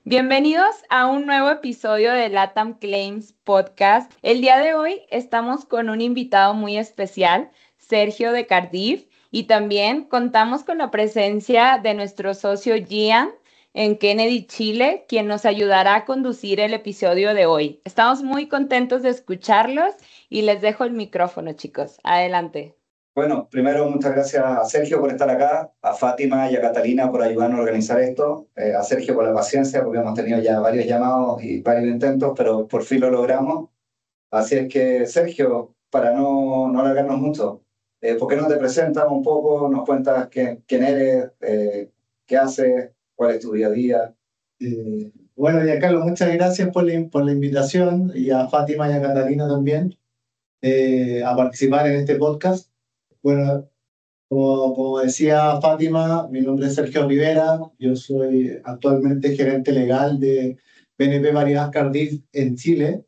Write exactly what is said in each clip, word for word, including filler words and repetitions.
Bienvenidos a un nuevo episodio de LATAM Claims Podcast. El día de hoy estamos con un invitado muy especial, Sergio de Cardiff, y también contamos con la presencia de nuestro socio Gian en Kennedy, Chile, quien nos ayudará a conducir el episodio de hoy. Estamos muy contentos de escucharlos y les dejo el micrófono, chicos. Adelante. Bueno, primero muchas gracias a Sergio por estar acá, a Fátima y a Catalina por ayudarnos a organizar esto, eh, a Sergio por la paciencia porque hemos tenido ya varios llamados y varios intentos, pero por fin lo logramos. Así es que, Sergio, para no, no alargarnos mucho, eh, ¿por qué no te presentas un poco, nos cuentas quién, quién eres, eh, qué haces, cuál es tu día a día? Eh, bueno, y a Carlos, muchas gracias por la, por la invitación y a Fátima y a Catalina también eh, a participar en este podcast. Bueno, como, como decía Fátima, mi nombre es Sergio Rivera, yo soy actualmente gerente legal de B N P Paribas Cardiff en Chile.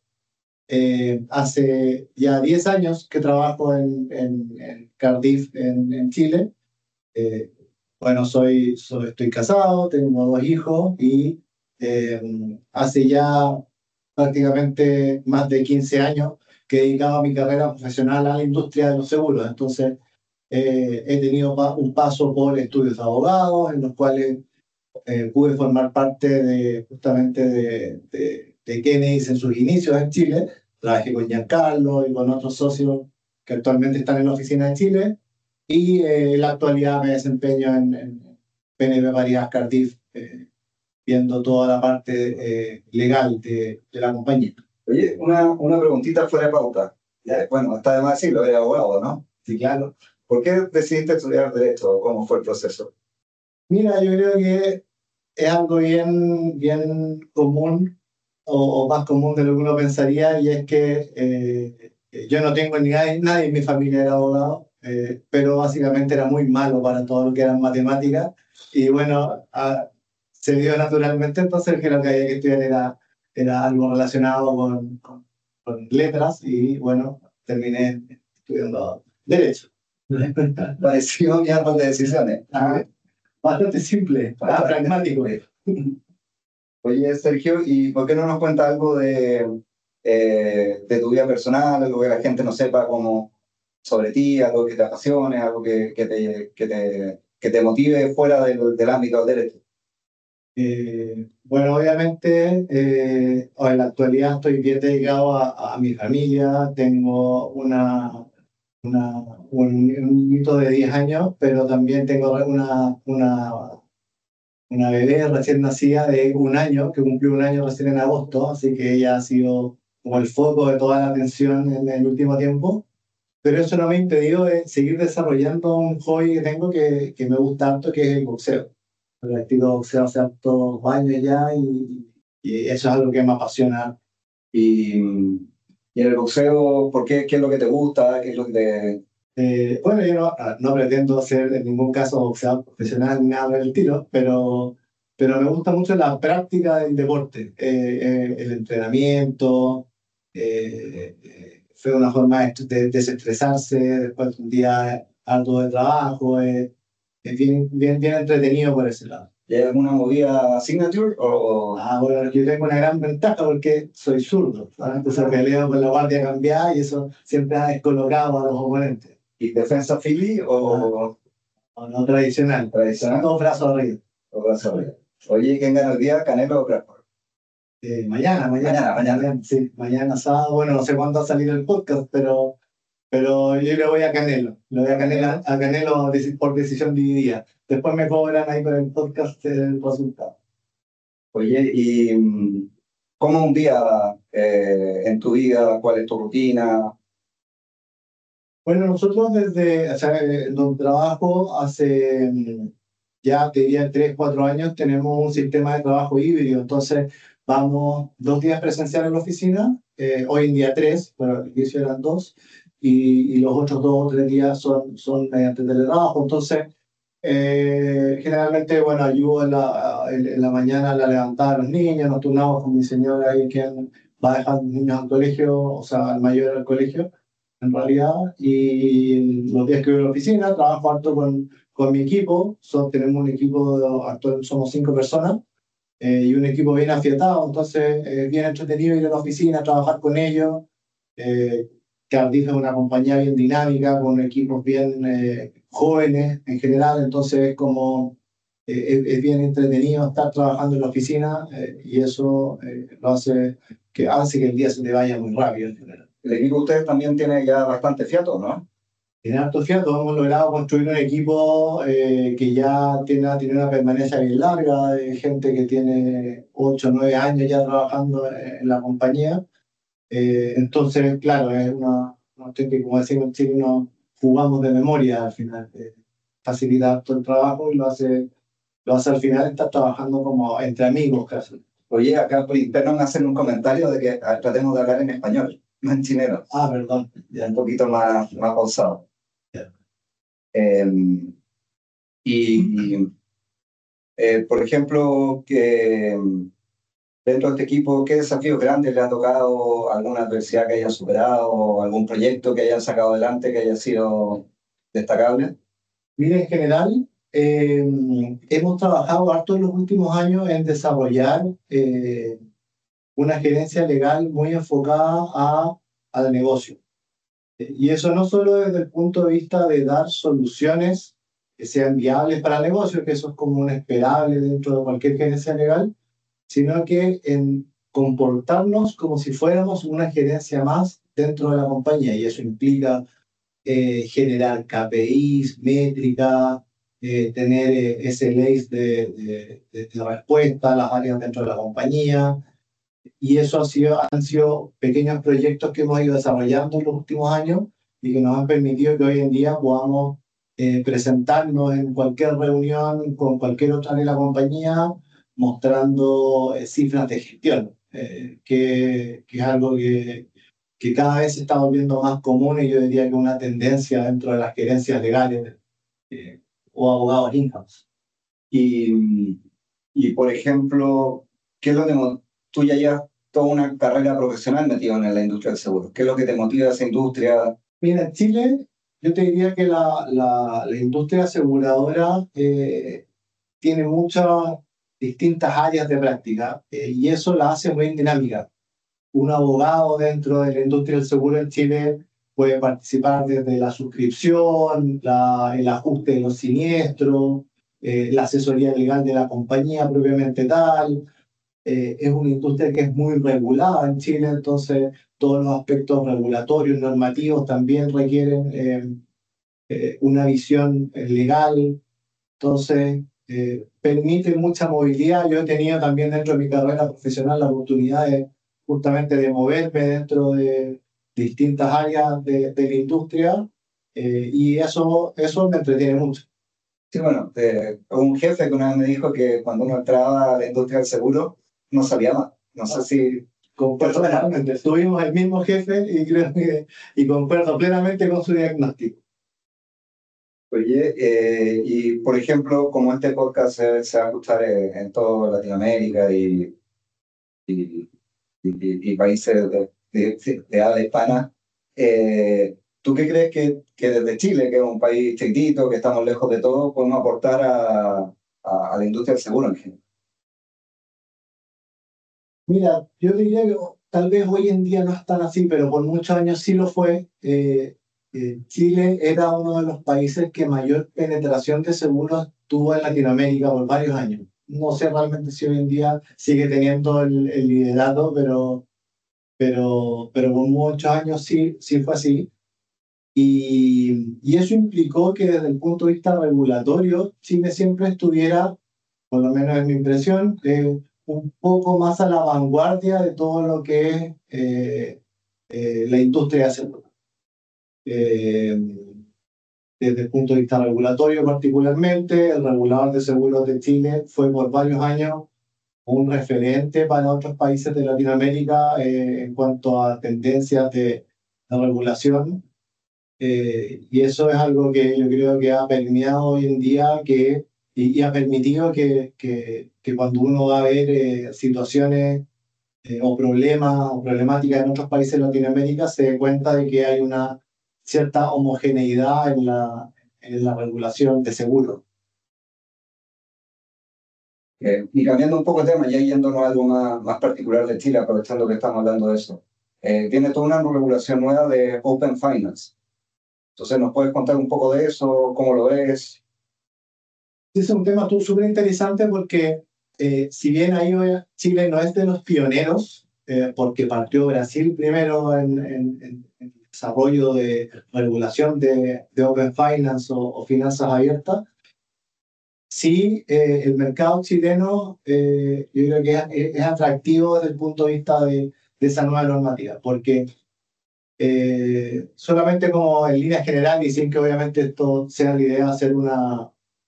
Eh, hace ya diez años que trabajo en, en, en Cardiff en, en Chile. Eh, bueno, soy, soy, estoy casado, tengo dos hijos y eh, hace ya prácticamente más de quince años que he dedicado a mi carrera profesional a la industria de los seguros. Entonces, eh, he tenido pa un paso por estudios de abogados, en los cuales eh, pude formar parte de, justamente de, de, de Kennedy en sus inicios en Chile. Trabajé con Giancarlo y con otros socios que actualmente están en la oficina de Chile. Y eh, en la actualidad me desempeño en, en B N P Paribas Cardiff, eh, viendo toda la parte eh, legal de, de la compañía. Oye, una, una preguntita fuera de pauta. Ya, bueno, está de más decirlo, eres abogado, ¿no? Sí, claro. ¿Por qué decidiste estudiar Derecho? ¿Cómo fue el proceso? Mira, yo creo que es algo bien, bien común, o, o más común de lo que uno pensaría, y es que eh, yo no tengo ni nadie, nadie en mi familia era abogado, eh, pero básicamente era muy malo para todo lo que eran matemáticas, y bueno, a, se dio naturalmente, entonces que lo que había que estudiar era, era algo relacionado con, con, con letras, y bueno, terminé estudiando Derecho. Pareció mi árbol de decisiones. Ah, bastante simple, ah, pragmático. Oye, Sergio, ¿y por qué no nos cuentas algo de, eh, de tu vida personal, algo que la gente no sepa como sobre ti, algo que te apasione, algo que, que, te, que, te, que te motive fuera del, del ámbito del derecho? Eh, bueno, obviamente, eh, en la actualidad estoy bien dedicado a, a mi familia, tengo una, una, un, un niñito de diez años, pero también tengo una, una, una bebé recién nacida de un año, que cumplió un año recién en agosto, así que ella ha sido como el foco de toda la atención en el último tiempo. Pero eso no me ha impedido de seguir desarrollando un hobby que tengo que, que me gusta harto, que es el boxeo. Practico boxeo hace hartos años ya y, y eso es algo que me apasiona. Y, y en el boxeo, ¿por qué? ¿Qué es lo que te gusta? ¿Qué es lo que te...? Eh, bueno, yo no, no pretendo ser en ningún caso boxeador profesional ni nada del estilo, pero, pero me gusta mucho la práctica del deporte, eh, eh, el entrenamiento. Eh, eh, fue una forma de, de desestresarse después de un día arduo de trabajo. Eh, es bien, bien, bien entretenido por ese lado. ¿Y hay alguna movida signature? O... Ah, bueno, yo tengo una gran ventaja porque soy zurdo, ¿sabes? Entonces peleo con la guardia cambiada y eso siempre ha descolocado a los oponentes. ¿Y defensa Philly o...? O no tradicional. Tradicional. Dos brazos arriba. Dos brazos arriba. Oye, ¿quién gana el día? ¿Canelo o Crawford? Eh, mañana, mañana, mañana, mañana. mañana. Sí, mañana sábado. Bueno, no sé cuándo va a salir el podcast, pero, pero yo le voy a Canelo. Le voy a Canelo, a Canelo por decisión dividida. Después me cobran ahí con el podcast el resultado. Oye, ¿y cómo un día eh, en tu vida? ¿Cuál es tu rutina? Bueno, nosotros desde, o sea, donde trabajo hace ya, te diría, tres, cuatro años, tenemos un sistema de trabajo híbrido. Entonces, vamos dos días presenciales en la oficina, eh, hoy en día tres, pero al inicio eran dos, y, y los otros dos o tres días son, son mediante teletrabajo. Entonces, eh, generalmente, bueno, ayudo en la, en, en la mañana a la levantada de los niños, nos turnamos con mi señora ahí, quien va a dejar a los niños al colegio, o sea, al mayor al colegio en realidad, y los días que voy a la oficina trabajo harto con, con mi equipo. So, tenemos un equipo, actual somos cinco personas, eh, y un equipo bien afiatado, entonces es bien entretenido ir a la oficina, trabajar con ellos. Eh, Cardiff es una compañía bien dinámica, con equipos bien eh, jóvenes en general, entonces es como eh, es, es bien entretenido estar trabajando en la oficina eh, y eso eh, lo hace que, hace que el día se te vaya muy rápido en general. El equipo de ustedes también tiene ya bastante fiato, ¿no? En harto fiato hemos logrado construir un equipo eh, que ya tiene, tiene una permanencia bien larga, de gente que tiene ocho o nueve años ya trabajando en la compañía. Eh, entonces, claro, es una, una cuestión que, como decimos en Chile, no jugamos de memoria al final. Eh, facilita todo el trabajo y lo hace, lo hace al final estar trabajando como entre amigos casi. Oye, acá por interno me hacen un comentario de que ah, tratemos de hablar en español, no en chileno. Ah, perdón. Ya un poquito más, más pausado. Ya. Eh, y, eh, por ejemplo, que dentro de este equipo, ¿qué desafíos grandes le ha tocado? ¿Alguna adversidad que hayan superado? ¿Algún proyecto que hayan sacado adelante que haya sido destacable? Mira, en general, eh, hemos trabajado harto en los últimos años en desarrollar eh, una gerencia legal muy enfocada a, al negocio. Y eso no solo desde el punto de vista de dar soluciones que sean viables para el negocio, que eso es como un esperable dentro de cualquier gerencia legal, sino que en comportarnos como si fuéramos una gerencia más dentro de la compañía. Y eso implica eh, generar K P Is, métricas, eh, tener eh, S L As de, de, de, de respuesta a las áreas dentro de la compañía. Y eso ha sido, han sido pequeños proyectos que hemos ido desarrollando en los últimos años y que nos han permitido que hoy en día podamos eh, presentarnos en cualquier reunión con cualquier otra de la compañía mostrando eh, cifras de gestión, eh, que, que es algo que, que cada vez se está volviendo más común y yo diría que una tendencia dentro de las gerencias legales eh, o abogados in-house. Y, y, por ejemplo, ¿qué es lo que mo- tú ya llevas toda una carrera profesional metido en la industria del seguro? ¿Qué es lo que te motiva a esa industria? Mira, en Chile yo te diría que la, la, la industria aseguradora eh, tiene muchas distintas áreas de práctica eh, y eso la hace muy dinámica. Un abogado dentro de la industria del seguro en Chile puede participar desde la suscripción, la, el ajuste de los siniestros, eh, la asesoría legal de la compañía propiamente tal. Eh, es una industria que es muy regulada en Chile, entonces todos los aspectos regulatorios, normativos también requieren eh, eh, una visión eh, legal, entonces eh, permite mucha movilidad. Yo he tenido también dentro de mi carrera profesional la oportunidad de justamente de moverme dentro de distintas áreas de, de la industria eh, y eso, eso me entretiene mucho. Sí, bueno, eh, un jefe que una vez me dijo que cuando uno entraba a la industria del seguro no salía más. No sé si... Concuerdo plenamente. Tuvimos el mismo jefe y creo que y concuerdo plenamente con su diagnóstico. Oye, eh, y por ejemplo, como este podcast se, se va a escuchar en, en toda Latinoamérica y, y, y, y países de, de, de habla hispana, eh, ¿tú qué crees que, que desde Chile, que es un país chiquitito, que estamos lejos de todo, podemos aportar a, a, a la industria del seguro en general? Mira, yo diría que tal vez hoy en día no es tan así, pero por muchos años sí lo fue. Eh, eh, Chile era uno de los países que mayor penetración de seguros tuvo en Latinoamérica por varios años. No sé realmente si hoy en día sigue teniendo el, el liderato, pero, pero, pero por muchos años sí, sí fue así. Y, y eso implicó que desde el punto de vista regulatorio, Chile siempre estuviera, por lo menos es mi impresión, eh, un poco más a la vanguardia de todo lo que es eh, eh, la industria de seguros. Eh, desde el punto de vista regulatorio particularmente, el regulador de seguros de Chile fue por varios años un referente para otros países de Latinoamérica eh, en cuanto a tendencias de, de regulación. Eh, y eso es algo que yo creo que ha permeado hoy en día que, y, y ha permitido que, que, que cuando uno va a ver eh, situaciones eh, o problemas o problemáticas en otros países de Latinoamérica, se dé cuenta de que hay una cierta homogeneidad en la, en la regulación de seguros. Eh, y cambiando un poco de tema, ya yéndonos a algo más, más particular de Chile, aprovechando que estamos hablando de eso, eh, viene toda una regulación nueva de Open Finance. Entonces, ¿nos puedes contar un poco de eso? ¿Cómo lo ves? Ese es un tema súper interesante porque eh, si bien ahí Chile no es de los pioneros, eh, porque partió Brasil primero en, en, en el desarrollo de regulación de, de Open Finance o, o finanzas abiertas, sí, eh, el mercado chileno eh, yo creo que es, es atractivo desde el punto de vista de, de esa nueva normativa, porque eh, solamente como en línea general, y sin que obviamente esto sea la idea de hacer una,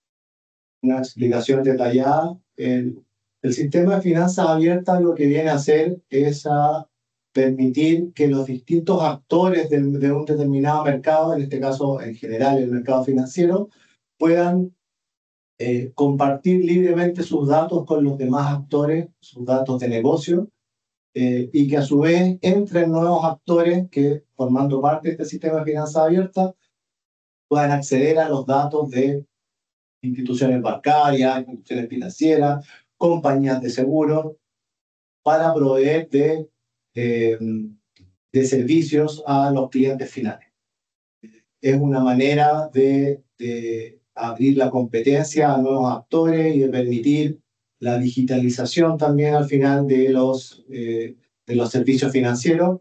una explicación detallada, el, el sistema de finanzas abiertas lo que viene a hacer es a permitir que los distintos actores de, de un determinado mercado, en este caso en general el mercado financiero, puedan eh, compartir libremente sus datos con los demás actores, sus datos de negocio, eh, y que a su vez entren nuevos actores que, formando parte de este sistema de finanzas abiertas, puedan acceder a los datos de instituciones bancarias, instituciones financieras, compañías de seguros, para proveer de, eh, de servicios a los clientes finales. Es una manera de, de abrir la competencia a nuevos actores y de permitir la digitalización también al final de los, eh, de los servicios financieros.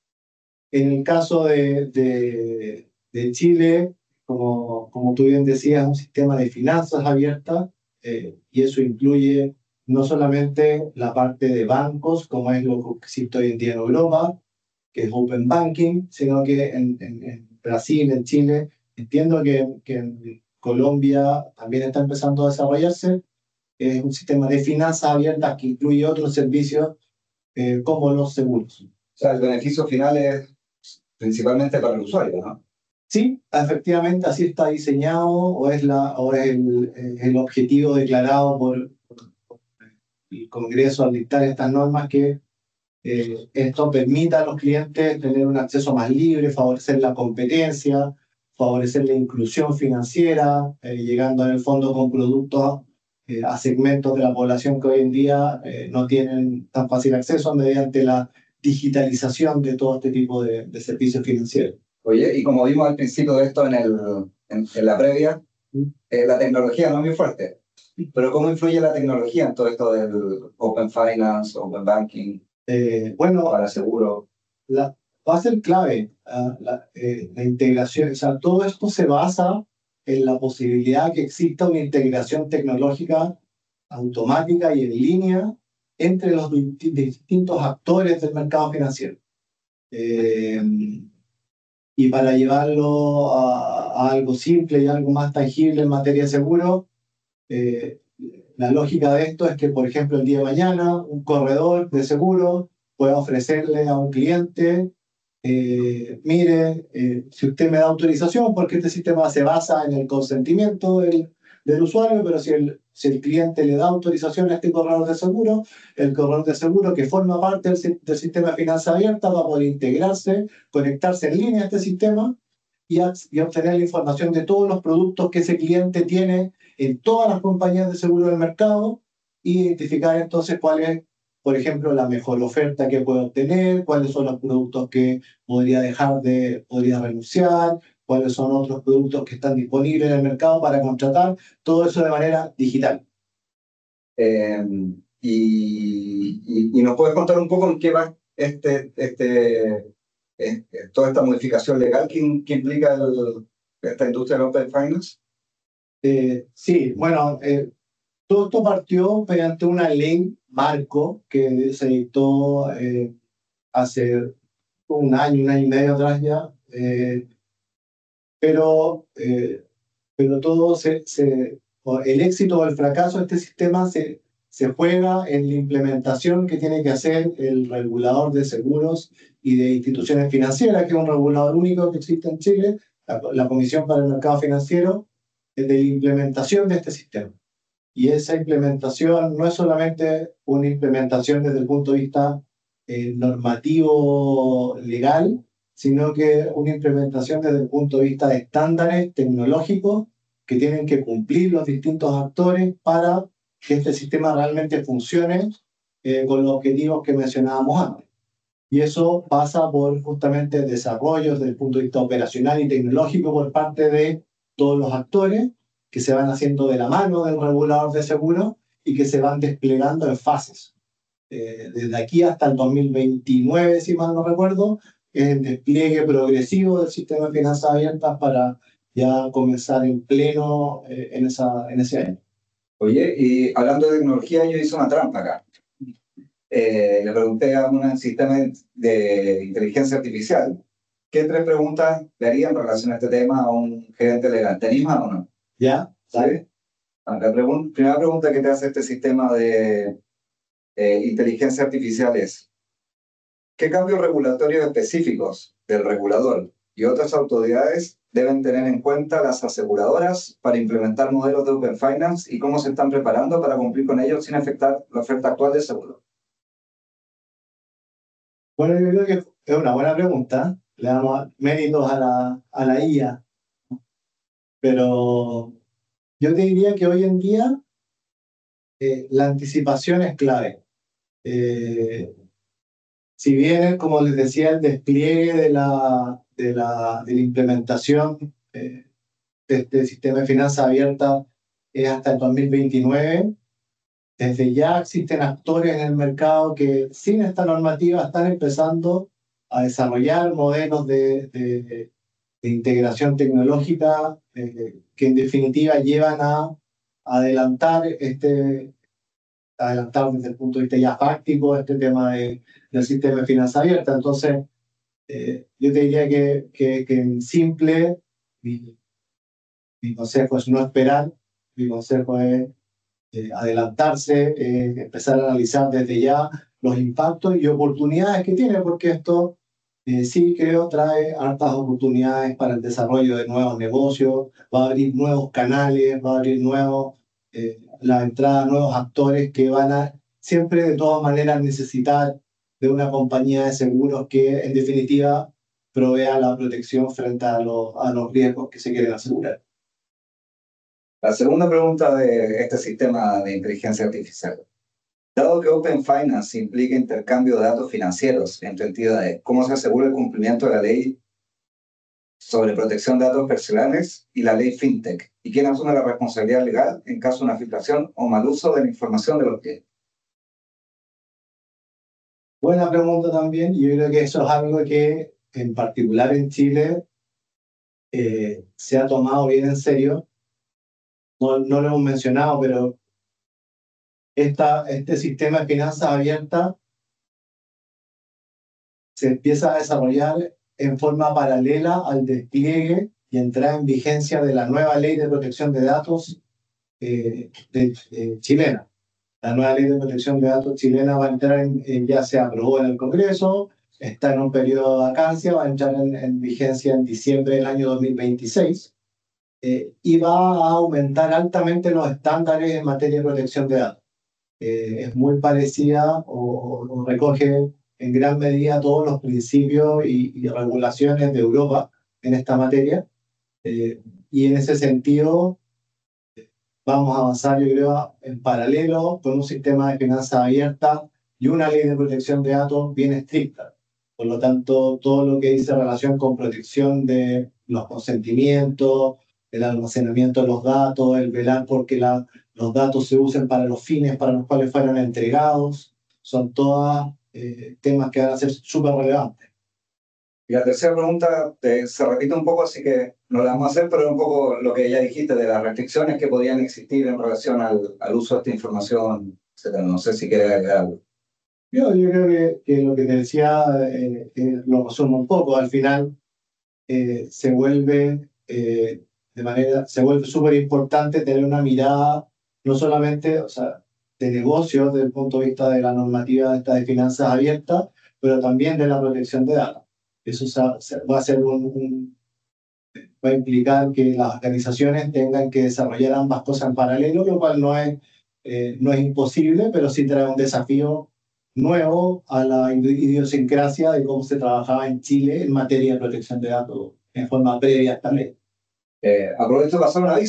En el caso de, de, de Chile, como, como tú bien decías, es un sistema de finanzas abiertas, eh, y eso incluye no solamente la parte de bancos, como es lo que existe hoy en día en Europa, que es Open Banking, sino que en, en, en Brasil, en Chile, entiendo que, que en Colombia también está empezando a desarrollarse, es un sistema de finanzas abiertas que incluye otros servicios eh, como los seguros. O sea, el beneficio final es principalmente para el usuario, ¿no? Sí, efectivamente así está diseñado o es, la, o es el, el objetivo declarado por, por el Congreso al dictar estas normas, que eh, esto permita a los clientes tener un acceso más libre, favorecer la competencia, favorecer la inclusión financiera, eh, llegando en el fondo con productos eh, a segmentos de la población que hoy en día eh, no tienen tan fácil acceso mediante la digitalización de todo este tipo de, de servicios financieros. Oye, y como vimos al principio de esto en, el, en, en la previa, eh, la tecnología no es muy fuerte. Pero ¿cómo influye la tecnología en todo esto del Open Finance, Open Banking, eh, bueno, para seguro? La, va a ser clave uh, la, eh, la integración. O sea, todo esto se basa en la posibilidad que exista una integración tecnológica automática y en línea entre los distintos actores del mercado financiero. Eh, y para llevarlo a, a algo simple y algo más tangible en materia de seguro, eh, la lógica de esto es que, por ejemplo, el día de mañana, un corredor de seguro pueda ofrecerle a un cliente, eh, mire, eh, si usted me da autorización, porque este sistema se basa en el consentimiento del, del usuario, pero si el, si el cliente le da autorización a este corredor de seguro, el corredor de seguro que forma parte del, del sistema de finanzas abiertas va a poder integrarse, conectarse en línea a este sistema y, a, y obtener la información de todos los productos que ese cliente tiene en todas las compañías de seguro del mercado, y identificar entonces cuál es, por ejemplo, la mejor oferta que puede obtener, cuáles son los productos que podría dejar de, podría renunciar, cuáles son otros productos que están disponibles en el mercado para contratar, todo eso de manera digital. Eh, y, y, y nos puedes contar un poco en qué va este, este, este, toda esta modificación legal que, que implica el, esta industria del Open Finance. Eh, sí, bueno, eh, todo esto partió mediante una ley marco que se dictó eh, hace un año, un año y medio atrás ya, eh, pero, eh, pero todo se, se, el éxito o el fracaso de este sistema se, se juega en la implementación que tiene que hacer el regulador de seguros y de instituciones financieras, que es un regulador único que existe en Chile, la, la Comisión para el Mercado Financiero, de la implementación de este sistema. Y esa implementación no es solamente una implementación desde el punto de vista eh, normativo legal, sino que una implementación desde el punto de vista de estándares tecnológicos que tienen que cumplir los distintos actores para que este sistema realmente funcione eh, con los objetivos que mencionábamos antes. Y eso pasa por justamente desarrollos desde el punto de vista operacional y tecnológico por parte de todos los actores que se van haciendo de la mano del regulador de seguros y que se van desplegando en fases. Eh, desde aquí hasta el dos mil veintinueve, si mal no recuerdo, es el despliegue progresivo del sistema de finanzas abiertas para ya comenzar en pleno eh, en, esa, en ese año. Oye, y hablando de tecnología, yo hice una trampa acá. Eh, le pregunté a un sistema de inteligencia artificial qué tres preguntas le haría en relación a este tema a un gerente legal. ¿Te animas o no? ¿Ya? ¿Sí? La pregun- primera pregunta que te hace este sistema de eh, inteligencia artificial es: ¿qué cambios regulatorios específicos del regulador y otras autoridades deben tener en cuenta las aseguradoras para implementar modelos de Open Finance y cómo se están preparando para cumplir con ellos sin afectar la oferta actual de seguro? Bueno, yo creo que es una buena pregunta. Le damos méritos a la, a la I A. Pero yo te diría que hoy en día eh, la anticipación es clave. Eh, si bien, como les decía, el despliegue de la, de la, de la implementación eh, de este sistema de finanzas abiertas es hasta el dos mil veintinueve, desde ya existen actores en el mercado que sin esta normativa están empezando a desarrollar modelos de, de, de integración tecnológica eh, que en definitiva llevan a adelantar este adelantar desde el punto de vista ya fáctico este tema de, del sistema de finanzas abiertas. Entonces, eh, yo te diría que, que, que en simple, mi, mi consejo es no esperar, mi consejo es eh, adelantarse, eh, empezar a analizar desde ya los impactos y oportunidades que tiene, porque esto eh, sí creo trae hartas oportunidades para el desarrollo de nuevos negocios, va a abrir nuevos canales, va a abrir nuevos, eh, la entrada de nuevos actores que van a siempre de todas maneras necesitar de una compañía de seguros que en definitiva provea la protección frente a los, a los riesgos que se quieren asegurar. La segunda pregunta de este sistema de inteligencia artificial: dado que Open Finance implica intercambio de datos financieros entre entidades, ¿cómo se asegura el cumplimiento de la ley sobre protección de datos personales y la ley FinTech? ¿Y quién asume la responsabilidad legal en caso de una filtración o mal uso de la información de los clientes? Buena pregunta también, y yo creo que eso es algo que en particular en Chile eh, se ha tomado bien en serio. No, no lo hemos mencionado, pero esta, este sistema de finanzas abiertas se empieza a desarrollar en forma paralela al despliegue y entrada en vigencia de la nueva ley de protección de datos eh, de, de chilena. La nueva ley de protección de datos chilena va a entrar, en, en, ya se aprobó en el Congreso, está en un periodo de vacancia, va a entrar en, en vigencia en diciembre del año dos mil veintiséis eh, y va a aumentar altamente los estándares en materia de protección de datos. Eh, es muy parecida o, o recoge en gran medida todos los principios y, y regulaciones de Europa en esta materia. Eh, y en ese sentido, vamos a avanzar, yo creo, en paralelo con un sistema de finanzas abiertas y una ley de protección de datos bien estricta. Por lo tanto, todo lo que dice relación con protección de los consentimientos, el almacenamiento de los datos, el velar porque la, los datos se usen para los fines para los cuales fueron entregados, son todos eh, temas que van a ser súper relevantes. Y la tercera pregunta te, se repite un poco, así que no la vamos a hacer, pero es un poco lo que ya dijiste de las restricciones que podían existir en relación al, al uso de esta información, etcétera. No sé si quieres agregar algo. Yo, yo creo que, que lo que te decía eh, eh, lo resumo un poco. Al final eh, se vuelve eh, de manera, se vuelve súper importante tener una mirada no solamente, o sea, de negocios desde el punto de vista de la normativa de, esta de finanzas abiertas, pero también de la protección de datos. Eso va a ser un, un, va a implicar que las organizaciones tengan que desarrollar ambas cosas en paralelo, lo cual no es, eh, no es imposible, pero sí trae un desafío nuevo a la idiosincrasia de cómo se trabajaba en Chile en materia de protección de datos en forma previa a esta ley. Eh, aprovecho para hacer un aviso.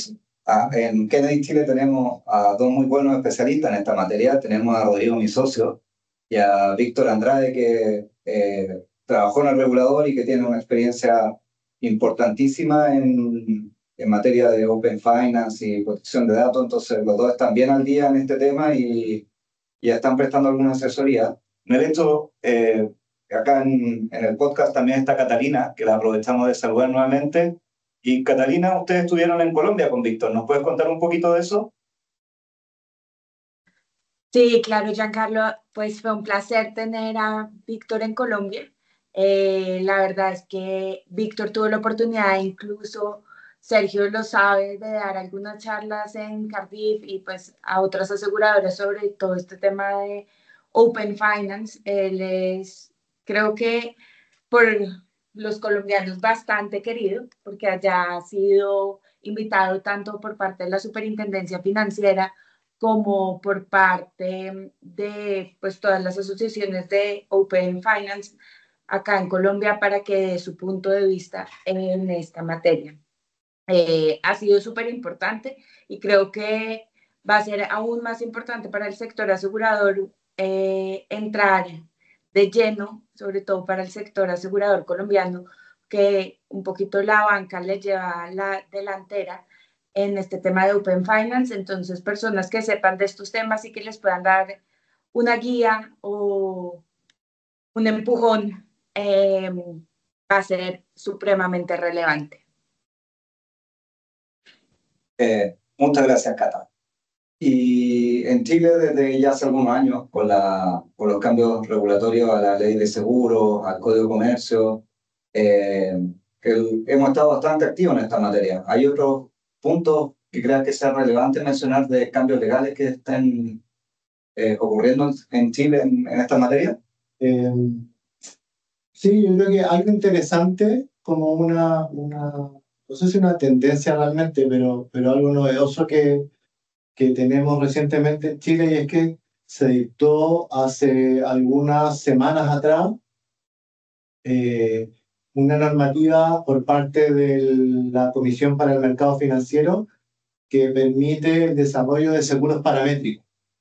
Ah, en Kennedy Chile tenemos a dos muy buenos especialistas en esta materia. Tenemos a Rodrigo, mi socio, y a Víctor Andrade, que eh, trabajó en el regulador y que tiene una experiencia importantísima en, en materia de Open Finance y protección de datos. Entonces, los dos están bien al día en este tema y ya están prestando alguna asesoría. De hecho, eh, acá en, en el podcast también está Catalina, que la aprovechamos de saludar nuevamente. Y Catalina, ustedes estuvieron en Colombia con Víctor. ¿Nos puedes contar un poquito de eso? Sí, claro, Giancarlo, pues fue un placer tener a Víctor en Colombia. Eh, la verdad es que Víctor tuvo la oportunidad, incluso Sergio lo sabe, de dar algunas charlas en Cardiff y pues a otras aseguradoras sobre todo este tema de Open Finance. Él es, creo que por los colombianos bastante querido, porque allá ha sido invitado tanto por parte de la Superintendencia Financiera como por parte de pues, todas las asociaciones de Open Finance acá en Colombia para que dé su punto de vista en esta materia. Eh, ha sido súper importante y creo que va a ser aún más importante para el sector asegurador eh, entrar de lleno, sobre todo para el sector asegurador colombiano, que un poquito la banca le lleva la delantera en este tema de Open Finance. Entonces, personas que sepan de estos temas y que les puedan dar una guía o un empujón eh, va a ser supremamente relevante. Eh, muchas gracias, Cata. Y en Chile, desde ya hace algunos años, con, la, con los cambios regulatorios a la ley de seguros, al Código de Comercio, eh, el- hemos estado bastante activos en esta materia. ¿Hay otros puntos que creas que sea relevante mencionar de cambios legales que estén eh, ocurriendo en Chile en, en esta materia? Eh, sí, yo creo que algo interesante, como una, una, no sé si una tendencia realmente, pero, pero algo novedoso que, que tenemos recientemente en Chile y es que se dictó hace algunas semanas atrás eh, una normativa por parte de la Comisión para el Mercado Financiero que permite el desarrollo de seguros paramétricos.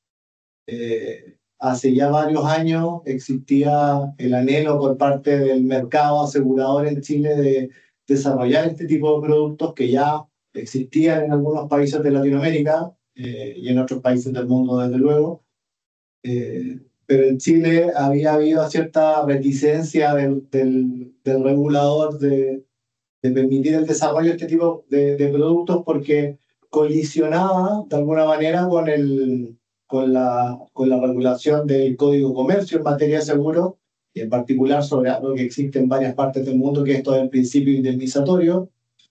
Eh, hace ya varios años existía el anhelo por parte del mercado asegurador en Chile de desarrollar este tipo de productos que ya existían en algunos países de Latinoamérica eh, y en otros países del mundo, desde luego. Eh, pero en Chile había habido cierta reticencia del, del, del regulador de, de permitir el desarrollo de este tipo de, de productos porque colisionaba de alguna manera con, el, con, la, con la regulación del Código de Comercio en materia de seguro, y en particular sobre algo que existe en varias partes del mundo, que es esto del principio indemnizatorio.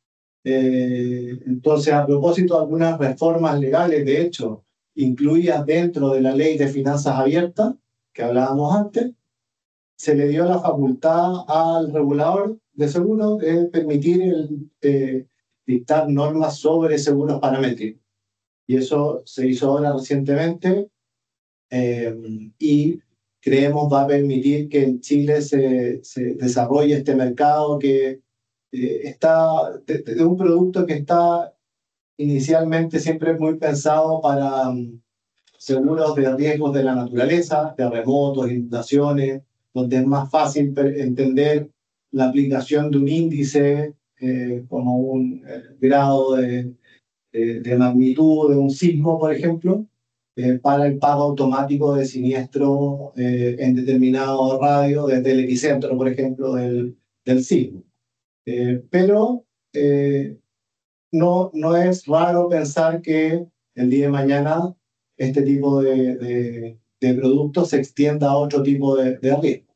Eh, entonces, a propósito de algunas reformas legales, de hecho, incluidas dentro de la ley de finanzas abiertas, que hablábamos antes, se le dio la facultad al regulador de seguros de permitir el, eh, dictar normas sobre seguros paramétricos. Y eso se hizo ahora recientemente eh, y creemos va a permitir que en Chile se, se desarrolle este mercado que eh, está de, de un producto que está inicialmente siempre muy pensado para um, seguros de riesgos de la naturaleza, terremotos, inundaciones, donde es más fácil entender la aplicación de un índice eh, como un eh, grado de, de, de magnitud de un sismo, por ejemplo, eh, para el pago automático de siniestro eh, en determinado radio, desde el epicentro, por ejemplo, del, del sismo. Eh, pero eh, no, no es raro pensar que el día de mañana este tipo de, de, de productos se extienda a otro tipo de, de riesgo.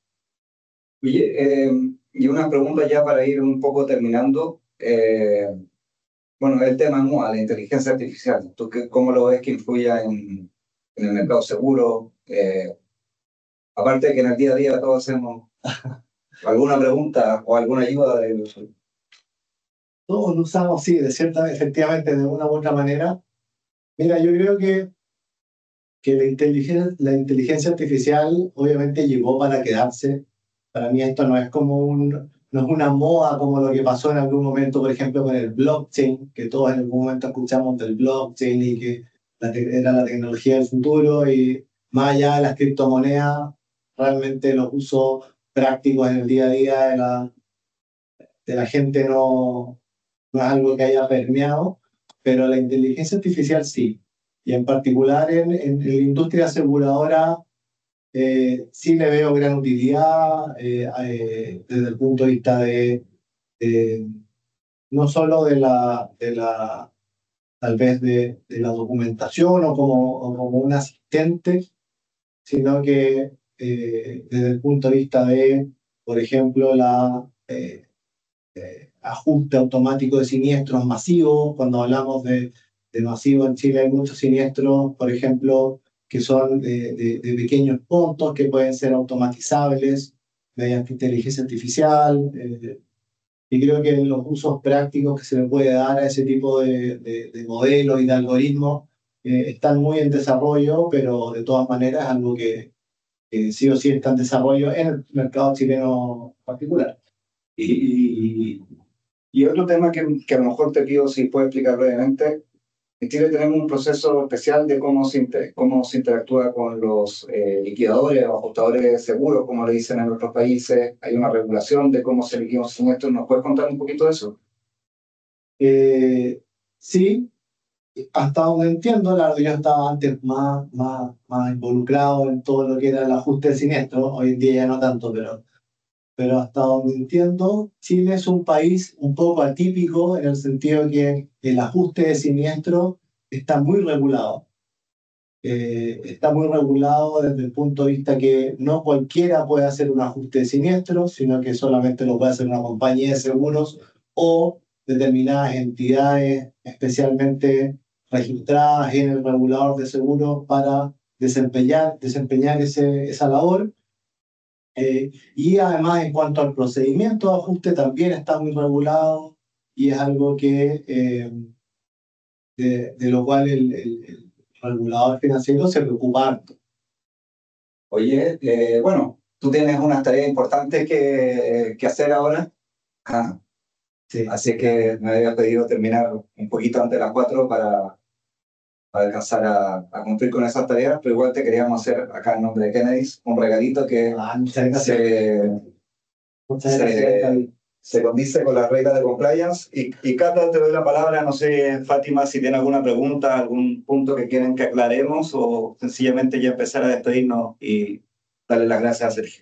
Oye, eh, y una pregunta ya para ir un poco terminando. Eh, bueno, el tema anual, la inteligencia artificial. ¿Tú qué, cómo lo ves que influya en, en el mercado seguro? Eh, aparte de que en el día a día todos hacemos alguna pregunta o alguna ayuda del... Todos lo usamos, sí, de cierta, efectivamente, de una u otra manera. Mira, yo creo que, que la, inteligencia, la inteligencia artificial obviamente llegó para quedarse. Para mí esto no es como un, no es una moda como lo que pasó en algún momento, por ejemplo, con el blockchain, que todos en algún momento escuchamos del blockchain y que la te- era la tecnología del futuro y más allá de las criptomonedas, realmente los usos prácticos en el día a día de la, de la gente no, no es algo que haya permeado, pero la inteligencia artificial sí. Y en particular en, en, en la industria aseguradora eh, sí le veo gran utilidad eh, eh, desde el punto de vista de, de- no solo de la, de la tal vez de, de la documentación o como, o como un asistente, sino que eh, desde el punto de vista de, por ejemplo, la eh, eh, ajuste automático de siniestros masivos. Cuando hablamos de, de masivo en Chile hay muchos siniestros, por ejemplo, que son de, de, de pequeños puntos que pueden ser automatizables mediante inteligencia artificial. Eh, y creo que los usos prácticos que se le puede dar a ese tipo de, de, de modelos y de algoritmos eh, están muy en desarrollo, pero de todas maneras es algo que, que sí o sí está en desarrollo en el mercado chileno particular. Y, y, y otro tema que, que a lo mejor te pido si puedes explicar brevemente. En Chile tenemos un proceso especial de cómo se, inter- cómo se interactúa con los eh, liquidadores o ajustadores de seguros, como le dicen en otros países. Hay una regulación de cómo se liquidan siniestros. ¿Nos puedes contar un poquito de eso? Eh, sí, hasta donde entiendo, la verdad, yo estaba antes más, más, más involucrado en todo lo que era el ajuste de siniestro, hoy en día ya no tanto, pero, pero hasta donde entiendo, Chile es un país un poco atípico en el sentido que el ajuste de siniestro está muy regulado. Eh, está muy regulado desde el punto de vista que no cualquiera puede hacer un ajuste de siniestro, sino que solamente lo puede hacer una compañía de seguros o determinadas entidades especialmente registradas en el regulador de seguros para desempeñar, desempeñar ese, esa labor. Eh, y además, en cuanto al procedimiento de ajuste, también está muy regulado y es algo que, eh, de, de lo cual el, el, el regulador financiero se preocupa harto. Oye, eh, bueno, tú tienes unas tareas importantes que, que hacer ahora. Ah, Sí. así que me había pedido terminar un poquito antes de las cuatro para, para alcanzar a, a cumplir con esas tareas, pero igual te queríamos hacer acá en nombre de Kennedy un regalito que Ah, muchas gracias. se, Muchas gracias, Javi. se, se condice con las reglas de compliance. Y, y Cata, te doy la palabra. No sé, Fátima, si tiene alguna pregunta, algún punto que quieren que aclaremos o sencillamente ya empezar a despedirnos y darle las gracias a Sergio.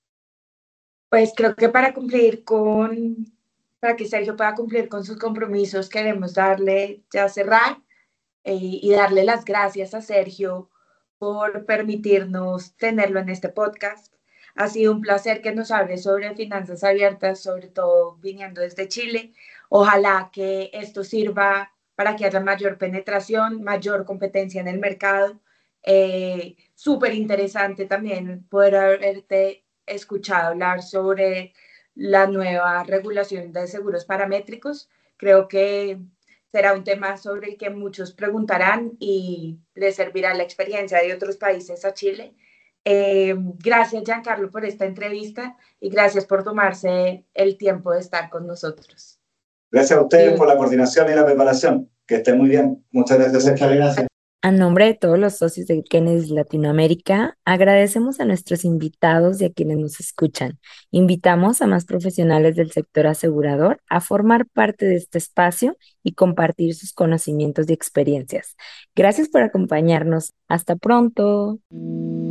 Pues creo que para cumplir con, para que Sergio pueda cumplir con sus compromisos, queremos darle, ya cerrar eh, y darle las gracias a Sergio por permitirnos tenerlo en este podcast. Ha sido un placer que nos hable sobre finanzas abiertas, sobre todo viniendo desde Chile. Ojalá que esto sirva para que haya mayor penetración, mayor competencia en el mercado. Eh, Súper interesante también poder haberte escuchado hablar sobre la nueva regulación de seguros paramétricos. Creo que será un tema sobre el que muchos preguntarán y les servirá la experiencia de otros países a Chile. Eh, gracias, Giancarlo, por esta entrevista y gracias por tomarse el tiempo de estar con nosotros. Gracias a ustedes por la coordinación y la preparación. Que estén muy bien. Muchas gracias, Sergio. Muchas gracias. A nombre de todos los socios de Kennedy Latinoamérica, agradecemos a nuestros invitados y a quienes nos escuchan. Invitamos a más profesionales del sector asegurador a formar parte de este espacio y compartir sus conocimientos y experiencias. Gracias por acompañarnos. Hasta pronto.